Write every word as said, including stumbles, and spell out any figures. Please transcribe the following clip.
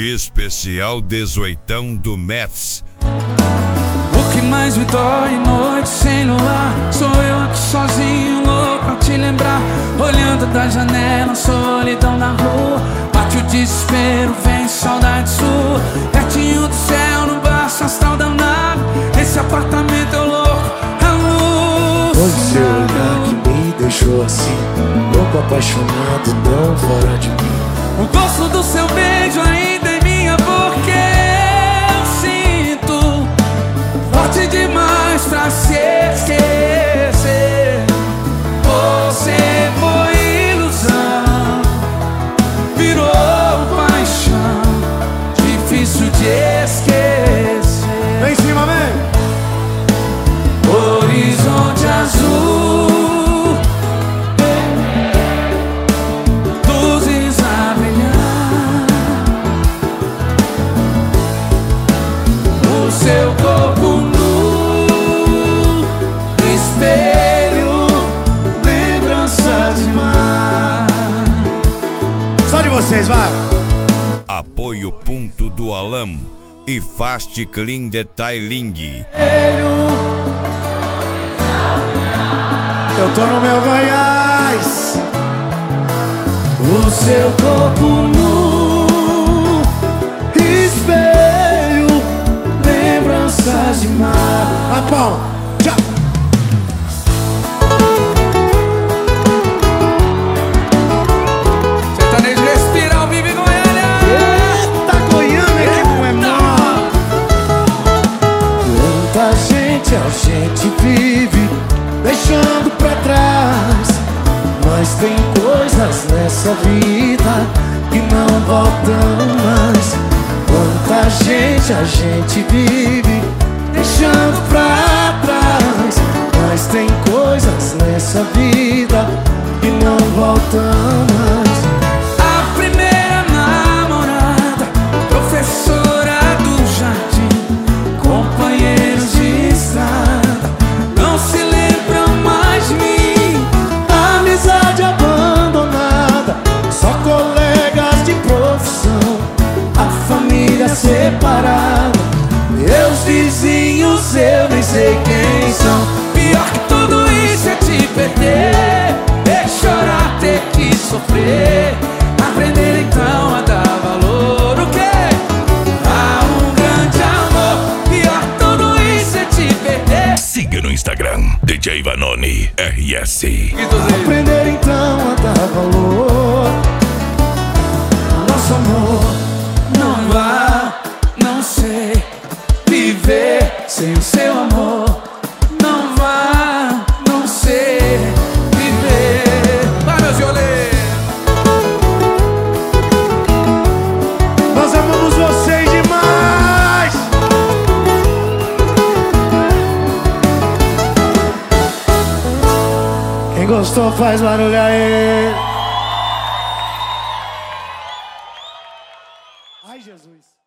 Especial dezoitão do Mets. O que mais me dói, noite sem luar, sou eu aqui sozinho, louco a te lembrar. Olhando da janela, solidão na rua, bate o desespero, vem saudade sua. Pertinho do céu, no baixo astral danado, esse apartamento é louco, a luz. Foi o seu olhar que me deixou assim, louco, apaixonado, tão fora de mim. O gosto do seu beijo ainda em minha boca, eu sinto forte demais pra se esquecer. Você foi ilusão, virou paixão, difícil de esquecer. Vem em cima, vem! Horizonte azul, luzes a brilhar, o seu corpo nu, espelho, lembrança de mar. Só de vocês, vai! Apoio Ponto do Alam e Fast Clean Detailing. Eu tô no meu Goiás. O seu corpo nu, espelho, lembranças de mar. Rapão, tchau! Sertanejo respirar, vive Goiânia. Eita, Goiânia que não é mal. Quanta gente a gente vive deixando pra trás, mas tem coisas nessa vida que não voltam mais. Quanta gente a gente vive deixando pra trás, mas tem coisas nessa vida que não voltam mais. A primeira namorada, professora do jardim, companheiros de estrada, não se lembram mais de mim. Amizade abandonada, só colegas de profissão, A família separada, meus vizinhos eu nem sei quem são. pior que tudo isso é te perder, ter que chorar, ter que sofrer, aprender então a dar valor. O quê? A um grande amor. Pior que tudo isso é te perder. Siga no Instagram D J Vanoni R S. Aprender então a dar valor. Nosso amor não vá, não sei viver sem o seu amor. Não vá, não sei viver. Vai, meus violeiros. Nós amamos vocês demais. Quem gostou faz barulho aí.